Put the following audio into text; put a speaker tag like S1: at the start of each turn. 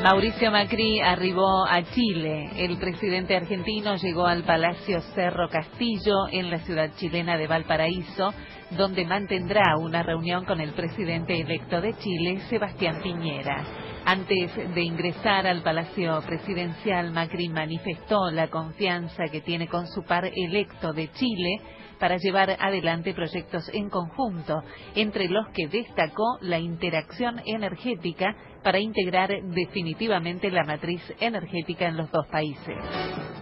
S1: Mauricio Macri arribó a Chile. El presidente argentino llegó al Palacio Cerro Castillo en la ciudad chilena de Valparaíso, donde mantendrá una reunión con el presidente electo de Chile, Sebastián Piñera. Antes de ingresar al Palacio Presidencial, Macri manifestó la confianza que tiene con su par electo de Chile para llevar adelante proyectos en conjunto, entre los que destacó la interacción energética para integrar definitivamente la matriz energética en los dos países.